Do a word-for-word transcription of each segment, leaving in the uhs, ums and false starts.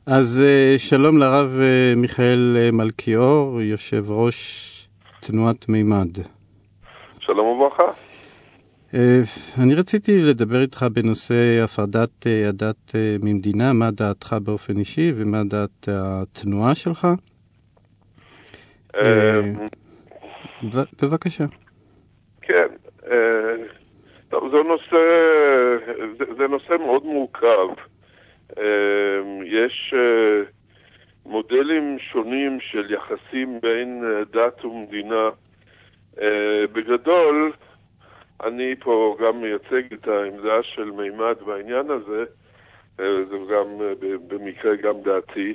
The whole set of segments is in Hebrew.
אז שלום לרב מיכאל מלכיאור, יושב ראש תנועת מימד. שלום וברכה. אני רציתי לדבר איתך בנושא הפרדת הדת ממדינה, מה דעתך באופן אישי ומה דעת התנועה שלך. בבקשה. כן, טוב, זה נושא, זה נושא מאוד מורכב. יש מודלים שונים של יחסים בין דת ומדינה. בגדול, אני פה גם מייצג את העמדה של מימד בעניין הזה, זה גם במקרה גם דעתי.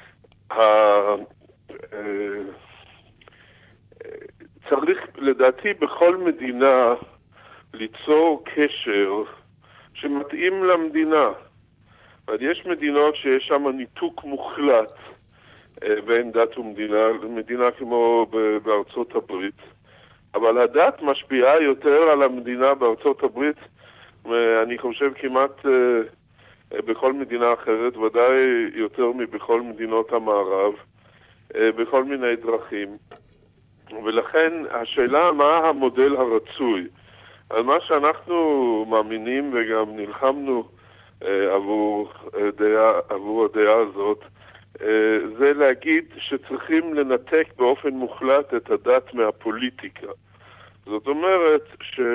צריך לדעתי בכל מדינה ליצור קשר שמתאים למדינה. יש מדינות שיש שם ניתוק מוחלט בין דת ומדינה, מדינה כמו בארצות הברית. אבל הדת משפיעה יותר על המדינה בארצות הברית, אני חושב כמעט בכל מדינה אחרת, ודאי יותר מבכל מדינות המערב, בכל מיני דרכים. ולכן השאלה מה המודל הרצוי. על מה שאנחנו מאמינים וגם נלחמנו עבור דעה, עבור הדעה הזאת, זה להגיד שצריכים לנתק באופן מוחלט את הדת מהפוליטיקה. זאת אומרת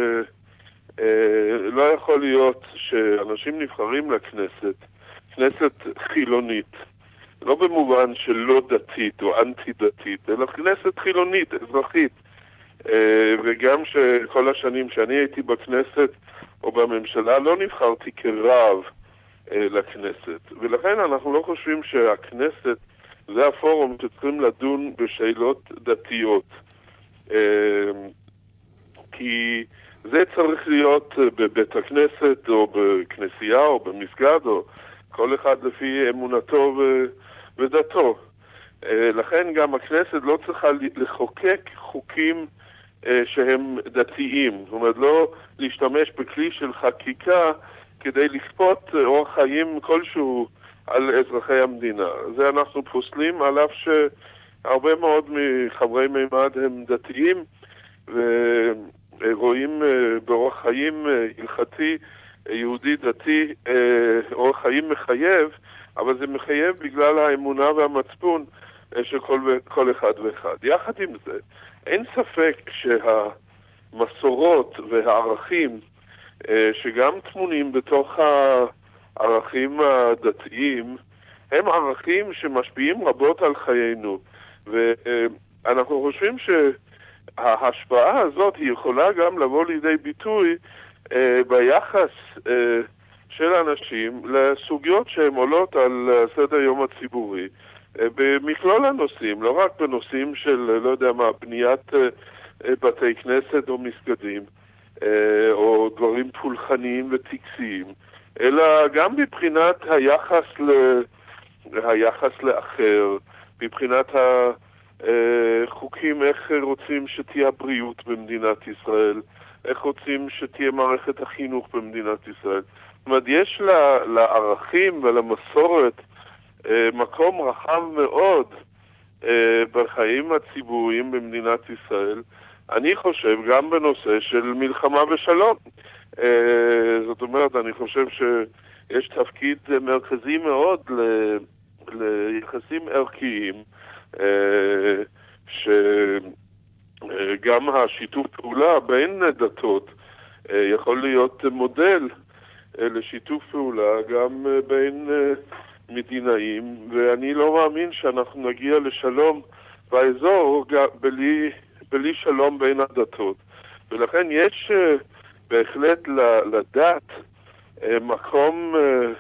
שלא יכול להיות שאנשים נבחרים לכנסת, כנסת חילונית, לא במובן של לא דתית או אנטי דתית, אלא כנסת חילונית, אזרחית. וגם שכל השנים שאני הייתי בכנסת או בממשלה לא נבחרתי כרב לכנסת. ולכן אנחנו לא חושבים שהכנסת זה הפורום שצריכים לדון בשאלות דתיות. כי זה צריך להיות בבית הכנסת או בכנסייה או במסגד או כל אחד לפי אמונתו ודתו. לכן גם הכנסת לא צריכה לחוקק חוקים שהם דתיים. זאת אומרת, לא להשתמש בכלי של חקיקה כדי לכפות אורח חיים כלשהו על אזרחי המדינה. זה אנחנו פוסלים, על אף שהרבה מאוד מחברי מימד הם דתיים ורואים באורח חיים הלכתי, יהודי דתי, אורח חיים מחייב, אבל זה מחייב בגלל האמונה והמצפון של כל, כל אחד ואחד. יחד עם זה, אין ספק שהמסורות והערכים שגם תמונים בתוך הערכים הדתיים הם ערכים שמשפיעים רבות על חיינו, ואנחנו חושבים שההשפעה הזאת היא יכולה גם לבוא לידי ביטוי ביחס של אנשים לסוגיות שהן עולות על סדר יום הציבורי במכלול הנושאים, לא רק בנושאים של, לא יודע מה, בניית בתי כנסת או מסגדים או דברים פולחניים וטקסיים, אלא גם מבחינת היחס ל... היחס לאחר, מבחינת החוקים, איך רוצים שתהיה הבריאות במדינת ישראל, איך רוצים שתהיה מערכת החינוך במדינת ישראל. זאת אומרת, יש לערכים ולמסורת מקום רחב מאוד בחיים הציבוריים במדינת ישראל. אני חושב גם בנושא של מלחמה ושלום. זאת אומרת, אני חושב שיש תפקיד מרכזי מאוד ל... ליחסים ערכיים, שגם השיתוף פעולה בין דתות יכול להיות מודל לשיתוף פעולה גם בין מדינאים, ואני לא מאמין שאנחנו נגיע לשלום באזור בלי, בלי שלום בין הדתות. ולכן יש בהחלט לדת מקום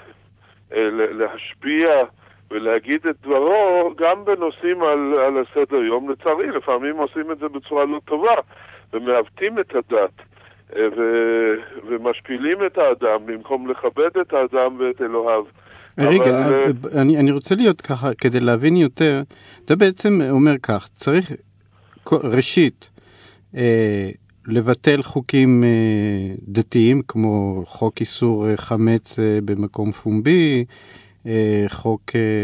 להשפיע ולהגיד את דברו גם בנושאים על, על הסדר יום. לצערי, לפעמים עושים את זה בצורה לא טובה ומעוותים את הדת ו, ומשפילים את האדם במקום לכבד את האדם ואת אלוהיו. רגע, אבל... אני, אני רוצה להיות ככה, כדי להבין יותר, אתה בעצם אומר כך, צריך ראשית אה, לבטל חוקים אה, דתיים, כמו חוק איסור חמץ אה, במקום פומבי, חוק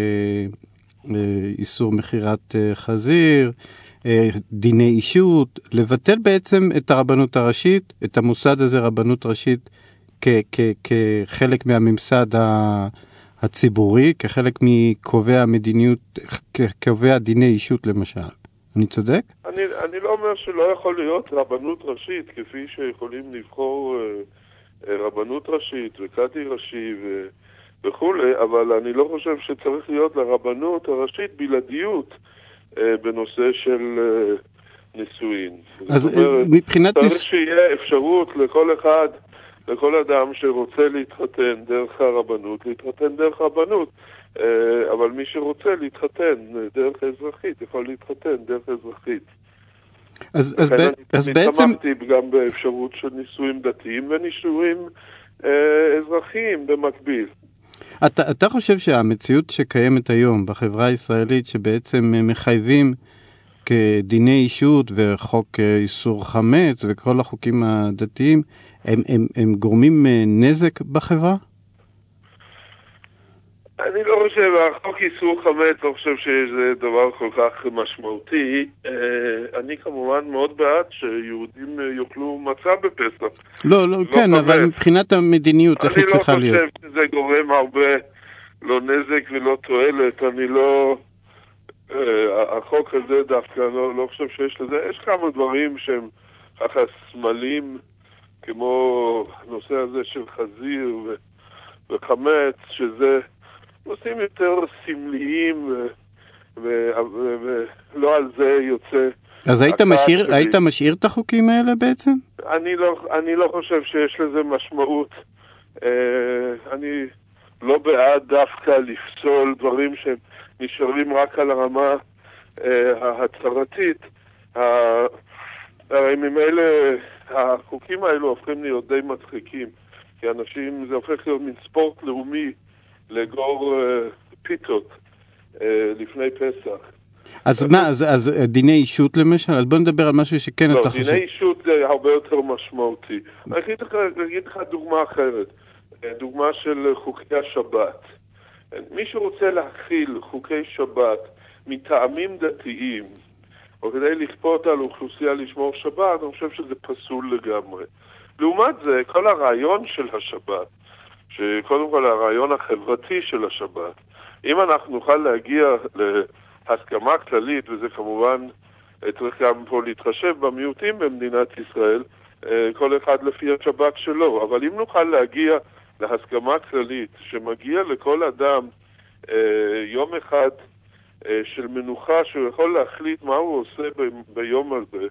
איסור מחירת חזיר, דיני אישות, לבטל בעצם את הרבנות הראשית, את המוסד הזה רבנות ראשית כחלק מהממסד הציבורי, כחלק מקובע המדיניות, קובע דיני אישות למשל. אני צודק? אני, אני לא אומר שלא יכול להיות רבנות ראשית, כפי שיכולים לבחור רבנות ראשית וקאדי ראשי ו... וכולי, אבל אני לא חושב שצריך להיות לרבנות הראשית בלעדיות אה, בנושא של אה, נישואין. אז אומרת, מבחינת... צריך שיהיה אפשרות לכל אחד, לכל אדם שרוצה להתחתן דרך הרבנות, להתחתן דרך הרבנות, אה, אבל מי שרוצה להתחתן דרך אזרחית, יכול להתחתן דרך אזרחית. אז, אז, ב... אני, אז אני בעצם... שמחתי גם באפשרות של נישואים דתיים ונישואים אה, אזרחיים במקביל. אתה, אתה חושב שהמציאות שקיימת היום בחברה הישראלית, שבעצם מחייבים כדיני אישות וחוק איסור חמץ וכל החוקים הדתיים, הם, הם, הם גורמים נזק בחברה? אני לא חושב, החוק איסור חמץ, לא חושב שזה דבר כל כך משמעותי. אני כמובן מאוד בעד שיהודים יאכלו מצה בפסח. לא, לא, כן, חמץ. אבל מבחינת המדיניות, איך היא צריכה להיות? אני לא חושב שזה גורם הרבה, לא נזק ולא תועלת. אני לא... החוק הזה דווקא, לא, לא חושב שיש לזה. יש כמה דברים שהם ככה סמלים, כמו הנושא הזה של חזיר ו... וחמץ, שזה... נושאים יותר סמליים, ולא על זה יוצא... אז היית משאיר, היית משאיר את החוקים האלה בעצם? אני לא, אני לא חושב שיש לזה משמעות. אני לא בעד דווקא לפסול דברים שהם נשארים רק על הרמה ההצהרתית. הרי ממילא החוקים האלו הופכים להיות די מצחיקים, כי אנשים, זה הופך להיות מין ספורט לאומי, לגור uh, פיתות uh, לפני פסח. אז מה, אז, אז דיני אישות למשל? אז בוא נדבר על משהו שכן לא, אתה חושב. לא, דיני אישות זה הרבה יותר משמעותי. אני אגיד לך, אגיד לך דוגמה אחרת, דוגמה של חוקי השבת. מי שרוצה להכיל חוקי שבת מטעמים דתיים, או כדי לכפות על אוכלוסייה לשמור שבת, אני חושב שזה פסול לגמרי. לעומת זה, כל הרעיון של השבת, שקודם כל הרעיון החברתי של השבת, אם אנחנו נוכל להגיע להסכמה כללית, וזה כמובן צריך גם פה להתחשב במיעוטים במדינת ישראל, כל אחד לפי השבת שלו, אבל אם נוכל להגיע להסכמה כללית שמגיע לכל אדם יום אחד של מנוחה שהוא יכול להחליט מה הוא עושה ביום הזה,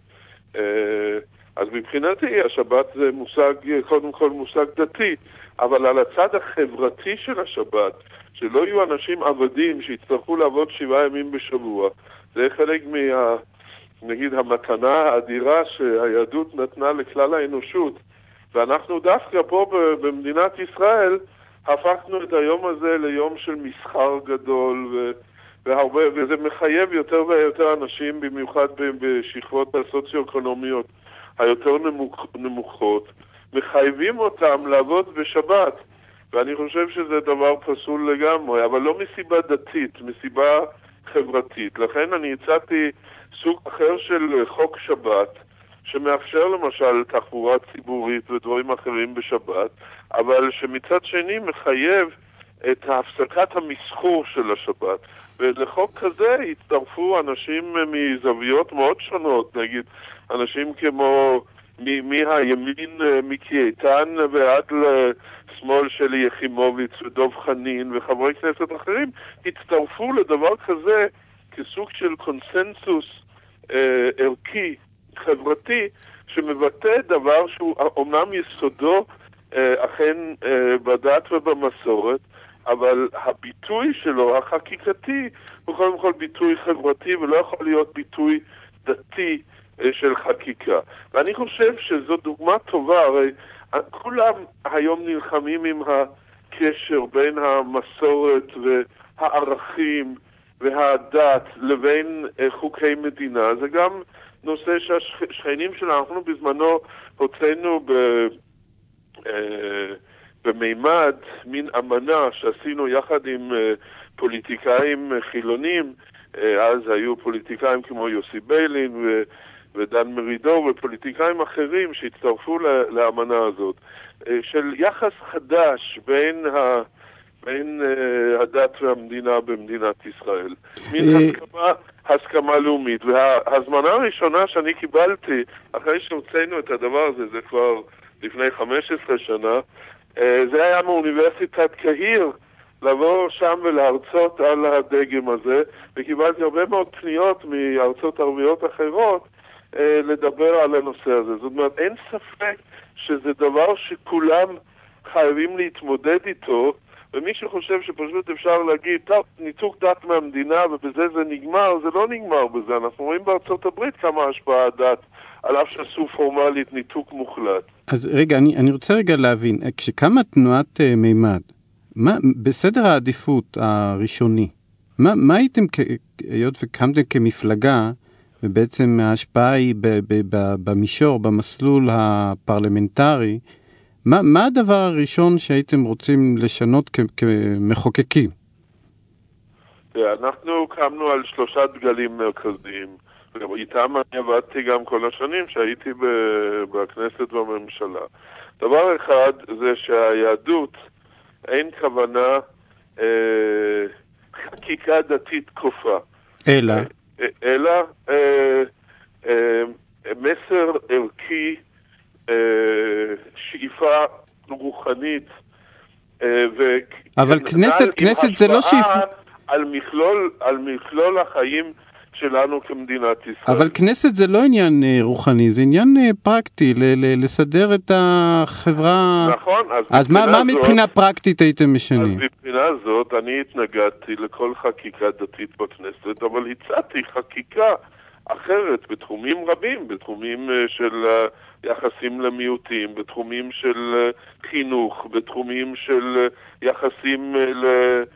אז מבחינתי השבת זה מושג, קודם כל מושג דתי, אבל על הצד החברתי של השבת, שלא יהיו אנשים עבדים שיצטרכו לעבוד שבעה ימים בשבוע, זה חלק מה, נגיד, המתנה האדירה שהיהדות נתנה לכלל האנושות, ואנחנו דווקא פה במדינת ישראל הפכנו את היום הזה ליום של מסחר גדול, ו... והרבה, וזה מחייב יותר ויותר אנשים, במיוחד בשכבות הסוציו-אקונומיות היותר נמוכ, נמוכות, מחייבים אותם לעבוד בשבת, ואני חושב שזה דבר פסול לגמרי, אבל לא מסיבה דתית, מסיבה חברתית. לכן אני הצעתי סוג אחר של חוק שבת, שמאפשר למשל תחבורה ציבורית ודברים אחרים בשבת, אבל שמצד שני מחייב את הפסקת המסחור של השבת. ולחוק כזה הצטרפו אנשים מזוויות מאוד שונות, נגיד אנשים כמו מהימין מיקי איתן ועד לשמאל שלי יחימוביץ ודוב חנין וחברי כנסת אחרים, הצטרפו לדבר כזה כסוג של קונסנסוס אה, ערכי, חברתי, שמבטא דבר שהוא אומנם יסודו אה, אכן אה, בדת ובמסורת, אבל הביטוי שלו, החקיקתי, הוא קודם כל ביטוי חברתי ולא יכול להיות ביטוי דתי של חקיקה. ואני חושב שזו דוגמה טובה, הרי כולם היום נלחמים עם הקשר בין המסורת והערכים והדת לבין חוקי מדינה. זה גם נושא שהשכנים שלנו, אנחנו בזמנו הוצאנו ב... במימד מין אמנה שעשינו יחד עם פוליטיקאים חילונים. אז היו פוליטיקאים כמו יוסי ביילין ו... ודן מרידור ופוליטיקאים אחרים שהצטרפו לאמנה הזאת, של יחס חדש בין, ה... בין הדת והמדינה במדינת ישראל. מין הסכמה, הסכמה לאומית. וההזמנה הראשונה שאני קיבלתי, אחרי שהוצאנו את הדבר הזה, זה כבר לפני חמש עשרה שנה, זה היה מאוניברסיטת קהיר, לבוא שם ולהרצות על הדגם הזה, וקיבלתי הרבה מאוד פניות מארצות ערביות אחרות לדבר על הנושא הזה. זאת אומרת, אין ספק שזה דבר שכולם חייבים להתמודד איתו, ומי שחושב שפשוט אפשר להגיד, טוב, ניתוק דת מהמדינה ובזה זה נגמר, זה לא נגמר בזה. אנחנו רואים בארצות הברית כמה השפעה הדת, על אף שעשו פורמלית ניתוק מוחלט. אז רגע, אני, אני רוצה רגע להבין, כשקמה תנועת uh, מימד, מה, בסדר העדיפות הראשוני, מה, מה הייתם, היות וקמתם כמפלגה, ובעצם ההשפעה היא ב, ב, ב, במישור, במסלול הפרלמנטרי, מה, מה הדבר הראשון שהייתם רוצים לשנות כ, כמחוקקים? אנחנו קמנו על שלושה דגלים מרכזיים, ואיתם אני עבדתי גם כל השנים שהייתי בכנסת ובממשלה. דבר אחד זה שהיהדות אין כוונה אה, חקיקה דתית כופה. אלא? אה, אלא אה, אה, מסר ערכי, אה, שאיפה רוחנית, אה, ו... אבל כנסת, כנסת זה לא שאיפה... על מכלול, על מכלול החיים שלנו כמדינת ישראל. אבל כנסת זה לא עניין רוחני, זה עניין פרקטי, ל- ל- לסדר את החברה. נכון. אז, אז מה, מה זאת, מבחינה פרקטית הייתם משנים? אז מבחינה זאת אני התנגדתי לכל חקיקה דתית בכנסת, אבל הצעתי חקיקה אחרת בתחומים רבים, בתחומים של יחסים למיעוטים, בתחומים של חינוך, בתחומים של יחסים ל...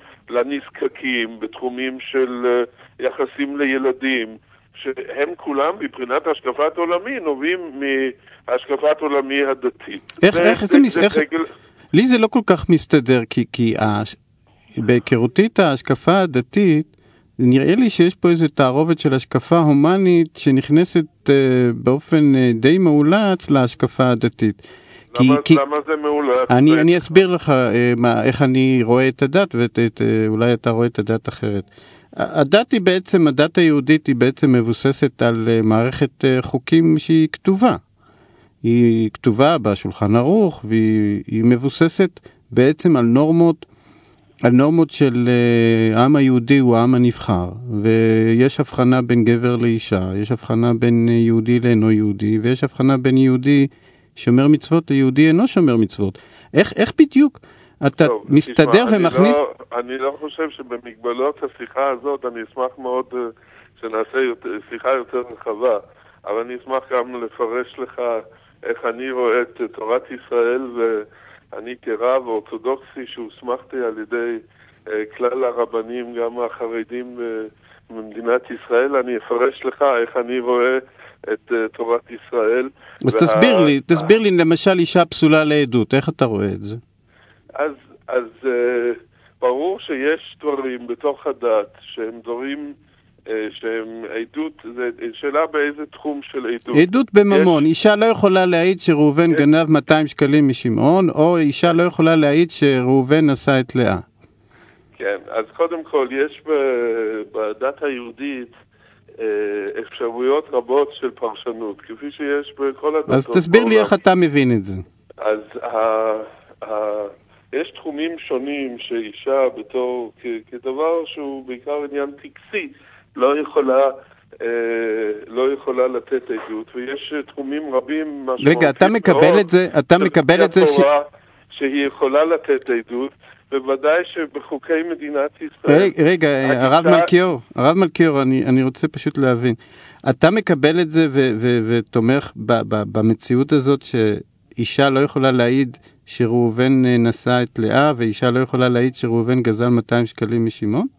לנזקקים, בתחומים של יחסים לילדים, שהם כולם מבחינת השקפת עולמי נובעים מהשקפת עולמי הדתית. איך, זה, איך זה, זה, זה, איך... זה... לי זה לא כל כך מסתדר, כי, כי הש... בהיכרותית ההשקפה הדתית, נראה לי שיש פה איזו תערובת של השקפה הומנית שנכנסת uh, באופן uh, די מאולץ להשקפה הדתית. למה, כי, למה זה מאולץ? אני, זה... אני אסביר לך אה, מה, איך אני רואה את הדת, ואולי אתה רואה את הדת אחרת. הדת היא בעצם, הדת היהודית היא בעצם מבוססת על uh, מערכת uh, חוקים שהיא כתובה. היא כתובה בשולחן ערוך, והיא מבוססת בעצם על נורמות, על נורמות של uh, העם היהודי הוא העם הנבחר, ויש הבחנה בין גבר לאישה, יש הבחנה בין יהודי לאינו יהודי, ויש הבחנה בין יהודי שומר מצוות ליהודי אינו שומר מצוות. איך, איך בדיוק אתה טוב, מסתדר תשמע, ומכניס... אני לא, אני לא חושב שבמגבלות השיחה הזאת, אני אשמח מאוד uh, שנעשה יותר, שיחה יותר רחבה, אבל אני אשמח גם לפרש לך איך אני רואה את תורת ישראל, ואני כרב אורתודוקסי שהוסמכתי על ידי uh, כלל הרבנים, גם החרדים uh, במדינת ישראל, אני אפרש לך איך אני רואה את uh, תורת ישראל. אז וה... תסביר לי, תסביר לי למשל אישה פסולה לעדות, איך אתה רואה את זה? אז, אז uh, ברור שיש דברים בתוך הדת שהם דברים uh, שהם עדות, זה שאלה באיזה תחום של עדות. עדות בממון, יש... אישה לא יכולה להעיד שראובן יש... גנב מאתיים שקלים משמעון, או אישה לא יכולה להעיד שראובן נשא את לאה. כן, אז קודם כל יש בדת היהודית אפשרויות רבות של פרשנות, כפי שיש בכל הדתות. אז תסביר לי איך אתה מבין את זה. אז ה, ה, יש תחומים שונים שאישה בתור, כ, כדבר שהוא בעיקר עניין טקסי, לא יכולה, אה, לא יכולה לתת עדות, ויש תחומים רבים משמעותיים. רגע, אתה מקבל את זה, אתה מקבל את זה ש... שהיא יכולה לתת עדות, בוודאי שבחוקי מדינת ישראל... רגע, הרב מלכיאור, הרב מלכיאור, אני, אני רוצה פשוט להבין. אתה מקבל את זה ו- ו- ותומך ב- ב- במציאות הזאת שאישה לא יכולה להעיד שראובן נשא את לאה, ואישה לא יכולה להעיד שראובן גזל מאתיים שקלים משמעון?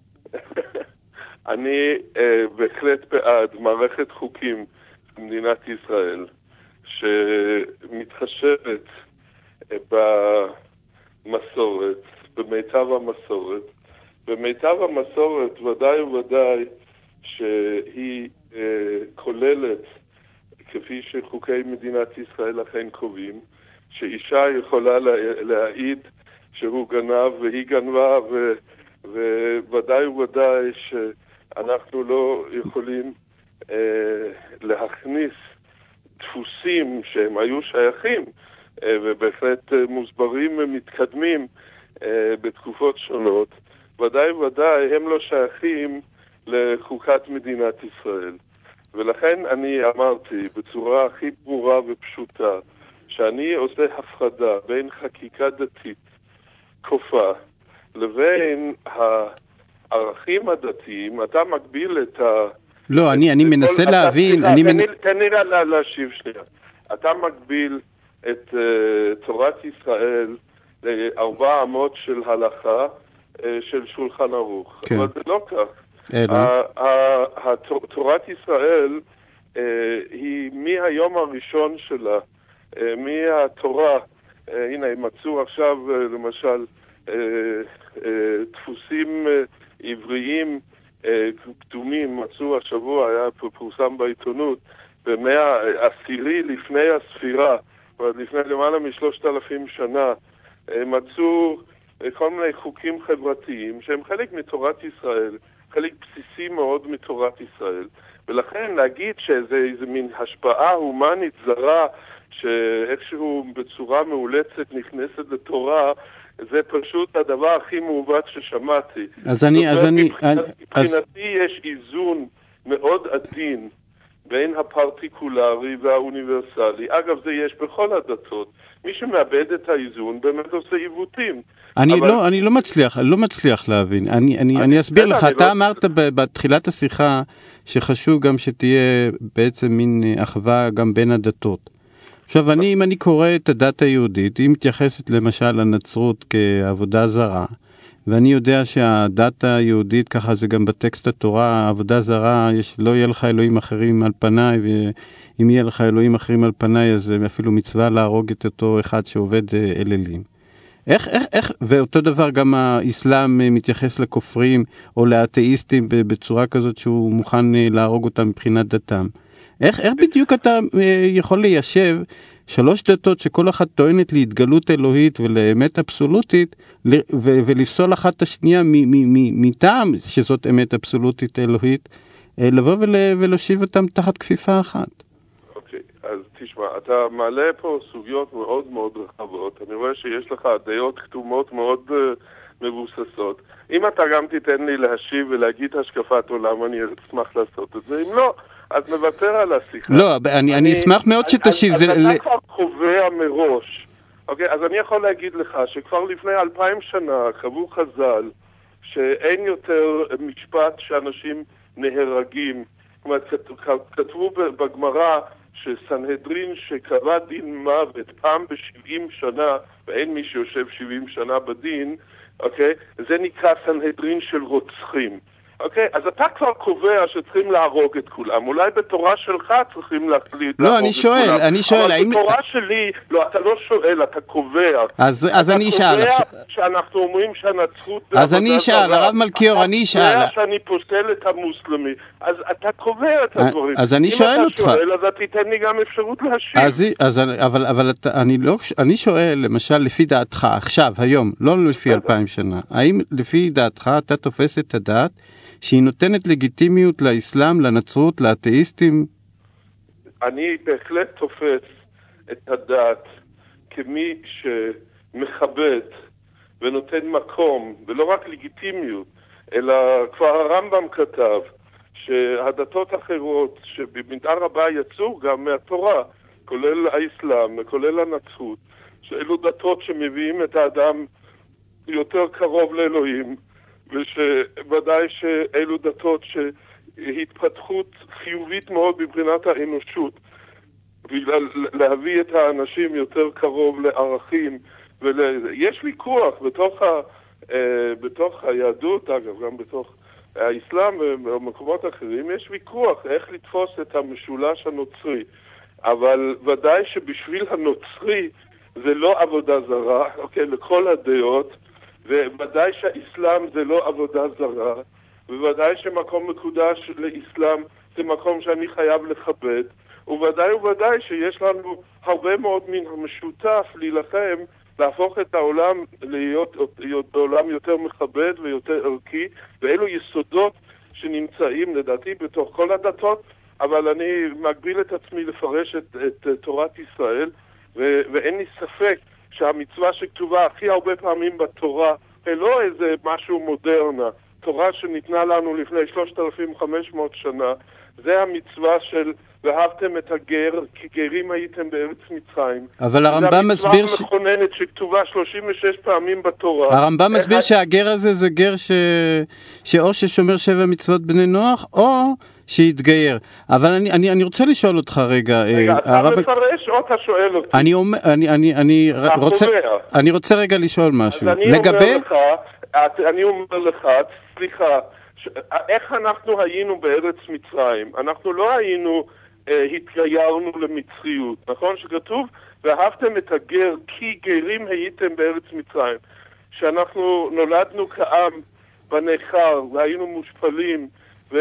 אני אה, בהחלט בעד מערכת חוקים במדינת ישראל, שמתחשבת ב... המסורת, במיטב המסורת. במיטב המסורת ודאי וודאי שהיא אה, כוללת, כפי שחוקי מדינת ישראל אכן קובעים, שאישה יכולה לה, להעיד שהוא גנב והיא גנבה, ו, וודאי וודאי שאנחנו לא יכולים אה, להכניס דפוסים שהם היו שייכים, אה, ובהחלט אה, מוסברים מתקדמים אה, בתקופות שונות, ודאי וודאי הם לא שייכים לחוקת מדינת ישראל. ולכן אני אמרתי בצורה הכי ברורה ופשוטה, שאני עושה הפרדה בין חקיקה דתית כופה לבין הערכים הדתיים. אתה מגביל את ה... לא, אני, אני מנסה להבין... תן לי להשיב שנייה. אתה מגביל את תורת ישראל לארבע אמות של הלכה של שולחן ערוך. אבל זה לא כך. תורת ישראל היא מהיום הראשון שלה, מהתורה, הנה הם מצאו עכשיו למשל דפוסים עבריים קדומים, מצאו השבוע, היה פורסם בעיתונות, במאה עשירי לפני הספירה, לפני למעלה משלושת אלפים שנה, מצאו כל מיני חוקים חברתיים שהם חלק מתורת ישראל, חלק בסיסי מאוד מתורת ישראל, ולכן להגיד שזה איזה מין השפעה הומנית זרה שאיכשהו בצורה מאולצת נכנסת לתורה, זה פשוט הדבר הכי מעוות ששמעתי. אז אני, אז אני... מבחינתי יש איזון מאוד עדין בין הפרטיקולרי והאוניברסלי. אגב, זה יש בכל הדתות. מי שמאבד את האיזון באמת עושה עיוותים. אני אבל... לא, אני לא מצליח, לא מצליח להבין. אני, אני, אני, אני אסביר לך. אתה לא... אמרת בתחילת השיחה שחשוב גם שתהיה בעצם מין אחווה גם בין הדתות. עכשיו, אני, אם אני קורא את הדת היהודית, היא מתייחסת למשל לנצרות כעבודה זרה, ואני יודע שהדת היהודית, ככה זה גם בטקסט התורה, עבודה זרה, יש, לא יהיה לך אלוהים אחרים על פניי, ואם יהיה לך אלוהים אחרים על פניי, אז אפילו מצווה להרוג את אותו אחד שעובד אלילים. איך, איך, איך, ואותו דבר גם האסלאם מתייחס לכופרים או לאתאיסטים בצורה כזאת שהוא מוכן להרוג אותם מבחינת דתם. איך, איך בדיוק אתה יכול ליישב שלוש דתות שכל אחת טוענת להתגלות אלוהית ולאמת אבסולוטית, ולפסול אחת את השנייה מטעם שזאת אמת אבסולוטית אלוהית, לבוא ולהושיב אותם תחת כפיפה אחת? אוקיי, אז תשמע, אתה מעלה פה סוגיות מאוד מאוד רחבות. אני רואה שיש לך דעות כתומות מאוד מבוססות. אם אתה גם תיתן לי להשיב ולהגיד השקפת עולם, אני אשמח לעשות את זה. אם לא, אז נוותר על השיחה. לא, אני, אני אשמח מאוד שתשיב. אז, זה... אז אתה כבר קובע מראש. אוקיי, אז אני יכול להגיד לך שכבר לפני אלפיים שנה קבעו חז"ל שאין יותר משפט שאנשים נהרגים. זאת אומרת, כתבו בגמרא שסנהדרין שקבע דין מוות פעם ב-שבעים שנה, ואין מי שיושב שבעים שנה בדין, אוקיי? זה נקרא סנהדרין של רוצחים. אוקיי, אז אתה כבר קובע שצריכים להרוג את כולם. אולי בתורה שלך צריכים להחליט לא, להרוג את שואל, כולם. אני שואל, אבל האם... בתורה שלי, לא, אתה לא שואל, אתה קובע. אז, אז אני אשאל. אתה קובע שאנחנו אומרים שהנצרות... אז אני אשאל, הרב מלכיאור, אני אשאל. אתה קובע שאני פוסל את המוסלמי. אז אתה קובע את הדברים. אז אני שואל אותך. אם אתה שואל, אז אתה תיתן לי גם אפשרות להשיב. אז, אז, אבל, אבל אתה, אני, לא, אני שואל, למשל, לפי דעתך, עכשיו, היום, לא לפי אלפיים שנה, האם לפי דעתך אתה תופס את הדעת שהיא נותנת לגיטימיות לאסלאם, לנצרות, לאתאיסטים? אני בהחלט תופס את הדת כמי שמכבד ונותן מקום, ולא רק לגיטימיות, אלא כבר הרמב"ם כתב שהדתות אחרות שבמידה רבה יצאו גם מהתורה, כולל האסלאם, כולל הנצרות, שאלו דתות שמביאים את האדם יותר קרוב לאלוהים, ושוודאי שאלו דתות שהתפתחות חיובית מאוד מבחינת האנושות, בגלל להביא את האנשים יותר קרוב לערכים, ויש ויכוח בתוך, ה... בתוך היהדות, אגב, גם בתוך האסלאם ובמקומות אחרים, יש ויכוח איך לתפוס את המשולש הנוצרי, אבל ודאי שבשביל הנוצרי זה לא עבודה זרה, אוקיי, לכל הדעות, וודאי שהאסלאם זה לא עבודה זרה, וודאי שמקום מקודש לאסלאם זה מקום שאני חייב לכבד, וודאי וודאי שיש לנו הרבה מאוד מן המשותף להילחם, להפוך את העולם להיות, להיות בעולם יותר מכבד ויותר ערכי, ואלו יסודות שנמצאים לדעתי בתוך כל הדתות, אבל אני מגביל את עצמי לפרש את, את תורת ישראל, ו- ואין לי ספק שהמצווה שכתובה הכי הרבה פעמים בתורה, היא לא איזה משהו מודרנה, תורה שניתנה לנו לפני שלושת אלפים וחמש מאות שנה, זה המצווה של ואהבתם את הגר, כי גרים הייתם בארץ מצרים. אבל הרמב"ם מסביר... זה המצווה המכוננת שכתובה שלושים ושש פעמים בתורה. הרמב"ם מסביר שהגר הזה זה גר ש... שאו ששומר שבע מצוות בני נוח, או שיתגייר. אבל אני, אני, אני רוצה לשאול אותך רגע... רגע, אה, אתה הרב... מפרש או אתה שואל אותי? אני, אומר, אני, אני, אני, רוצה, אני רוצה רגע לשאול משהו. אז אני לגבי... אומר לך, אני אומר לך, סליחה, ש... איך אנחנו היינו בארץ מצרים? אנחנו לא היינו... התגיירנו למצריות, נכון? שכתוב, ואהבתם את הגר כי גרים הייתם בארץ מצרים. שאנחנו נולדנו כעם בניכר והיינו מושפלים ו-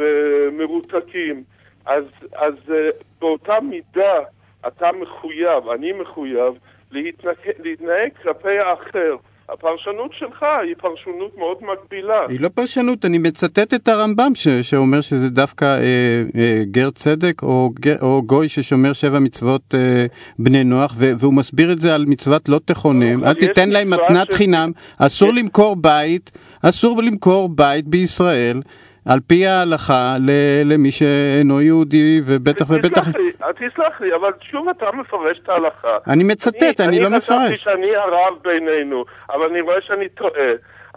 ומרותקים, אז, אז באותה מידה אתה מחויב, אני מחויב, להתנהג, להתנהג כלפי האחר. הפרשנות שלך היא פרשנות מאוד מגבילה. היא לא פרשנות, אני מצטט את הרמב"ם ש- שאומר שזה דווקא אה, אה, גר צדק או, גר, או גוי ששומר שבע מצוות אה, בני נוח, ו- והוא מסביר את זה על מצוות לא תכונם, אל תיתן להם מתנת ש... חינם, אסור יש... למכור בית, אסור למכור בית בישראל, על פי ההלכה למי שאינו יהודי, ובטח ובטח... תסלח לי, אבל שוב אתה מפרש את ההלכה. אני מצטט, אני לא מפרש. אני חשבתי שאני הרב בינינו, אבל אני רואה שאני טועה.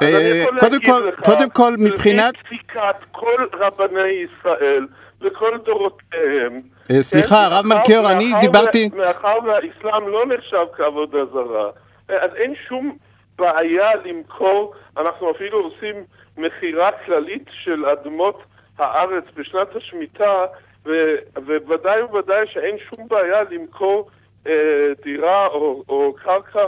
קודם כל, מבחינת... פסיקת כל רבני ישראל, וכל דורותיהם... סליחה, הרב מלכיאור, אני דיברתי... מאחר והאסלאם לא נחשב כעבודה זרה, אז אין שום בעיה למכור, אנחנו אפילו עושים... מחירה כללית של אדמות הארץ בשנת השמיטה, ו- ובוודאי ובוודאי שאין שום בעיה למכור אה, דירה או, או קרקע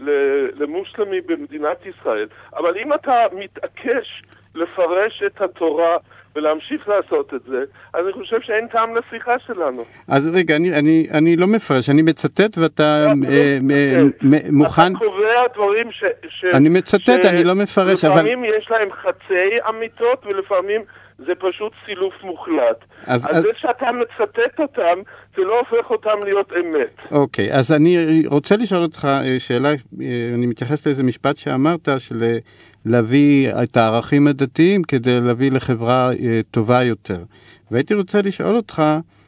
למוסלמי במדינת ישראל. אבל אם אתה מתעקש לפרש את התורה ולהמשיך לעשות את זה, אז אני חושב שאין טעם לשיחה שלנו. אז רגע, אני, אני, אני לא מפרש, אני מצטט ואתה אה, אה, מוכן... אתה קובע דברים ש... ש אני מצטט, ש... אני לא מפרש, אבל... לפעמים יש להם חצי אמיתות ולפעמים זה פשוט סילוף מוחלט. אז, אז, אז זה שאתה מצטט אותם, זה לא הופך אותם להיות אמת. אוקיי, אז אני רוצה לשאול אותך שאלה, אני מתייחס לאיזה משפט שאמרת, של... להביא את הערכים הדתיים כדי להביא לחברה טובה יותר. והייתי רוצה לשאול אותך,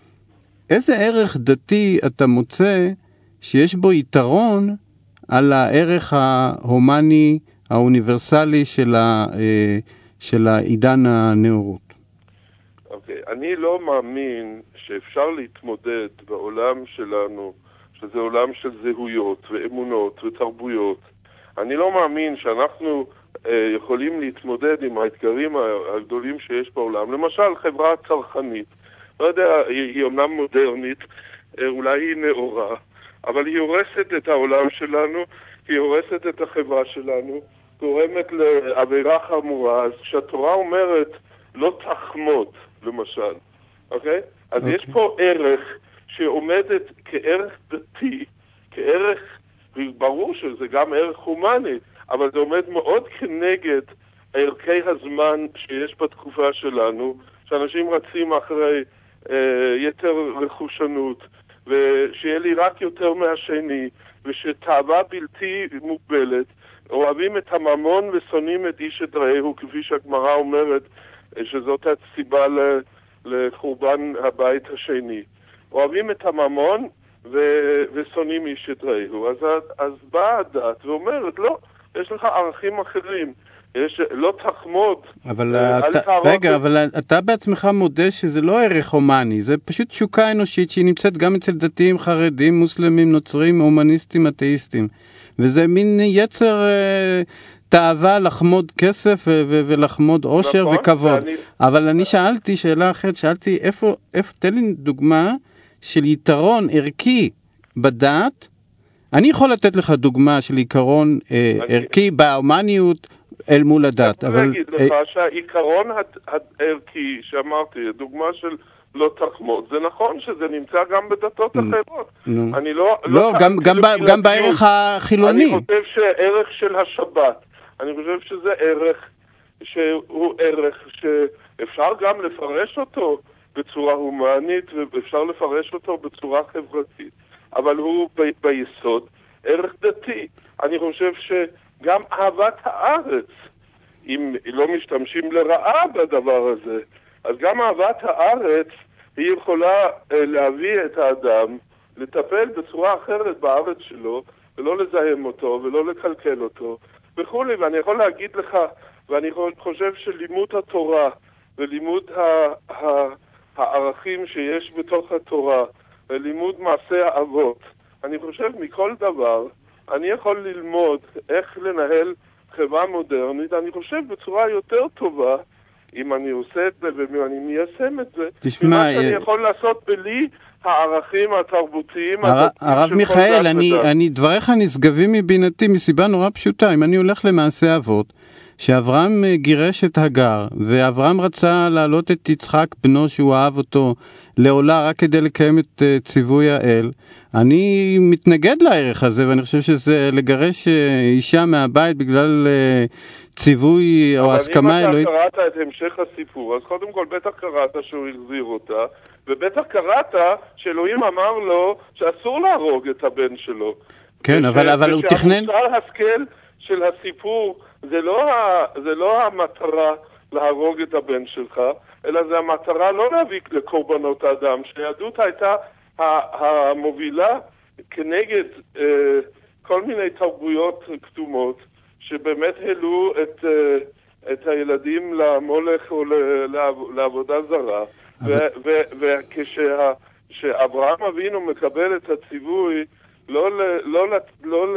איזה ערך דתי אתה מוצא שיש בו יתרון על הערך ההומני, האוניברסלי של, ה, של העידן הנאורות? אוקיי, okay, אני לא מאמין שאפשר להתמודד בעולם שלנו, שזה עולם של זהויות ואמונות ותרבויות. אני לא מאמין שאנחנו יכולים להתמודד עם האתגרים הגדולים שיש בעולם. למשל, חברה צרכנית. לא יודע, היא, היא אומנם מודרנית, אולי היא נאורה, אבל היא הורסת את העולם שלנו, היא הורסת את החברה שלנו, גורמת לעבירה חמורה. אז כשהתורה אומרת לא תחמוד, למשל, אוקיי? אז okay. יש פה ערך שעומדת כערך דתי, כערך, ברור שזה גם ערך הומני, אבל זה עומד מאוד כנגד ערכי הזמן שיש בתקופה שלנו, שאנשים רצים אחרי אה, יתר רכושנות, ושיהיה לי רק יותר מהשני, ושתאווה בלתי מוגבלת, אוהבים את הממון ושונאים את איש את רעהו, כפי שהגמרא אומרת, שזאת הסיבה לחורבן הבית השני. אוהבים את הממון ו- ושונאים איש את רעהו. אז, אז באה הדת ואומרת, לא, יש לך ערכים אחרים. יש, לא תחמוד. אבל אתה, רגע, אבל אתה בעצמך מודה שזה לא ערך הומני, זה פשוט תשוקה אנושית שהיא נמצאת גם אצל דתיים, חרדים, מוסלמים, נוצרים, הומניסטים, אתאיסטים. וזה מין יצר אה, תאווה לחמוד כסף ו- ו- ולחמוד עושר נכון, וכבוד. ואני... אבל אני שאלתי שאלה אחרת, שאלתי איפה, איפה, תן לי דוגמה של יתרון ערכי בדת, אני יכול לתת לך דוגמה של עיקרון אה, ערכי בהומניות אל מול הדת. אבל... אני אגיד לך שהעיקרון הערכי שאמרתי, דוגמה של לא תחמוד, זה נכון שזה נמצא גם בדתות אחרות. אני לא... לא, גם בערך החילוני. אני חושב שערך של השבת, אני חושב שזה ערך שהוא ערך שאפשר גם לפרש אותו בצורה הומנית, ואפשר לפרש אותו בצורה חברתית. אבל הוא ב- ביסוד ערך דתי. אני חושב שגם אהבת הארץ, אם לא משתמשים לרעה בדבר הזה, אז גם אהבת הארץ היא יכולה אה, להביא את האדם לטפל בצורה אחרת בארץ שלו, ולא לזהם אותו ולא לקלקל אותו וכו'. ואני יכול להגיד לך, ואני חושב שלימוד התורה ולימוד ה- ה- הערכים שיש בתוך התורה ולימוד מעשה האבות, אני חושב מכל דבר אני יכול ללמוד איך לנהל חברה מודרנית, אני חושב בצורה יותר טובה אם אני עושה את זה ואם אני מיישם את זה, תשמע, שאני יכול לעשות בלי הערכים התרבותיים. הרב מיכאל, אני, אני, דבריך נשגבים מבינתי מסיבה נורא פשוטה. אם אני הולך למעשה אבות, שאברהם גירש את הגר, ואברהם רצה להעלות את יצחק בנו שהוא אהב אותו לעולה רק כדי לקיים את ציווי האל, אני מתנגד לערך הזה, ואני חושב שזה לגרש אישה מהבית בגלל ציווי או הסכמה אלוהית. אבל אם אתה קראת את המשך הסיפור, אז קודם כל בטח קראת שהוא החזיר אותה, ובטח קראת שאלוהים אמר לו שאסור להרוג את הבן שלו. כן, אבל, אבל הוא תכנן... ושהמוסר השכל של הסיפור זה לא, ה... זה לא המטרה להרוג את הבן שלך, אלא זה המטרה לא להביא לקורבנות האדם, שהיהדות הייתה המובילה כנגד אה, כל מיני תרבויות קדומות שבאמת העלו את, אה, את הילדים למולך או לעבודה זרה. וכשאברהם אבינו מקבל את הציווי לא, לא, לא, לא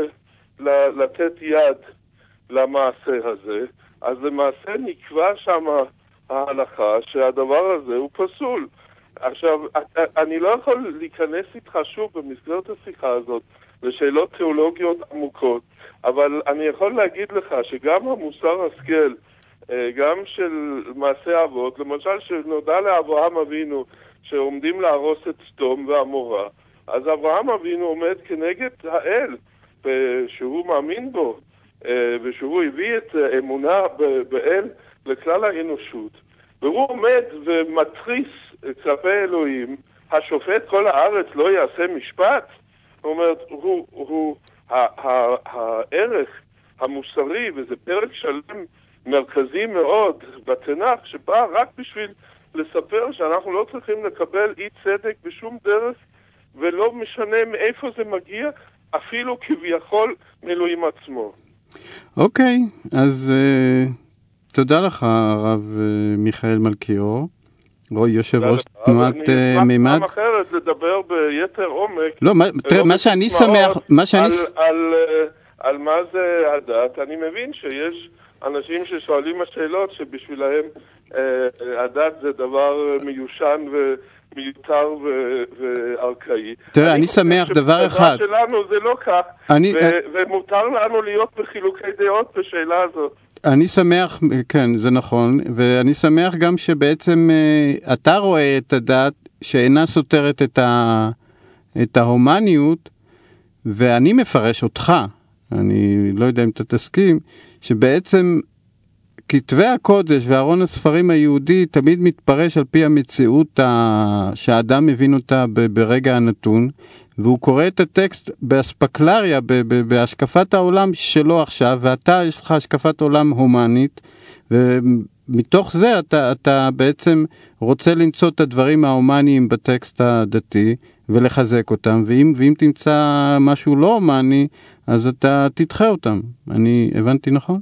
לתת יד למעשה הזה, אז למעשה נקבע שם ההלכה שהדבר הזה הוא פסול. עכשיו, אני לא יכול להיכנס איתך שוב במסגרת השיחה הזאת לשאלות תיאולוגיות עמוקות, אבל אני יכול להגיד לך שגם המוסר השכל, גם של מעשה אבות, למשל שנודע לאברהם אבינו שעומדים להרוס את סדום ועמורה, אז אברהם אבינו עומד כנגד האל שהוא מאמין בו, ושהוא הביא את אמונה באל לכלל האנושות, והוא עומד ומתריס כלפי אלוהים, השופט כל הארץ לא יעשה משפט. זאת אומרת, הוא, הוא, הערך המוסרי, וזה פרק שלם מרכזי מאוד בתנ"ך, שבא רק בשביל לספר שאנחנו לא צריכים לקבל אי צדק בשום דרך, ולא משנה מאיפה זה מגיע, אפילו כביכול מאלוהים עצמו. אוקיי, אז uh, תודה לך, הרב uh, מיכאל מלכיאור. יושב ראש תנועת מימד. אני אשמח פעם אחרת לדבר ביתר עומק. לא, תראה, מה שאני שמח, מה שאני... על מה זה הדת. אני מבין שיש אנשים ששואלים השאלות שבשבילהם הדת זה דבר מיושן ומיותר וארכאי. תראה, אני שמח דבר אחד. שלנו זה לא כך, ומותר לנו להיות בחילוקי דעות בשאלה הזאת. אני שמח, כן, זה נכון, ואני שמח גם שבעצם uh, אתה רואה את הדת שאינה סותרת את, ה, את ההומניות, ואני מפרש אותך, אני לא יודע אם אתה תסכים, שבעצם כתבי הקודש וארון הספרים היהודי תמיד מתפרש על פי המציאות ה, שהאדם מבין אותה ב, ברגע הנתון, והוא קורא את הטקסט באספקלריה, בהשקפת העולם שלו עכשיו, ואתה יש לך השקפת עולם הומנית, ומתוך זה אתה, אתה בעצם רוצה למצוא את הדברים ההומניים בטקסט הדתי, ולחזק אותם, ואם, ואם תמצא משהו לא הומני, אז אתה תדחה אותם. אני הבנתי נכון?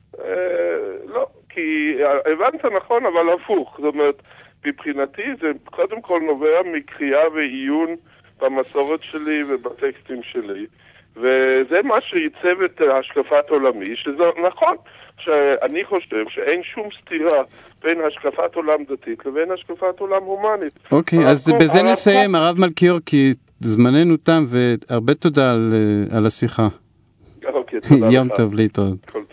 לא, כי הבנת נכון, אבל הפוך. זאת אומרת, מבחינתי זה קודם כל נובע מקריאה ועיון במסורת שלי ובטקסטים שלי, וזה מה שייצב את השקפת עולמי, שזה נכון, שאני חושב שאין שום סתירה בין השקפת עולם דתית לבין השקפת עולם הומנית. אוקיי, אז בזה נסיים, הרב מלכיאור, כי זמננו תם, והרבה תודה על, על השיחה. אוקיי, תודה לך. יום טוב להתראות.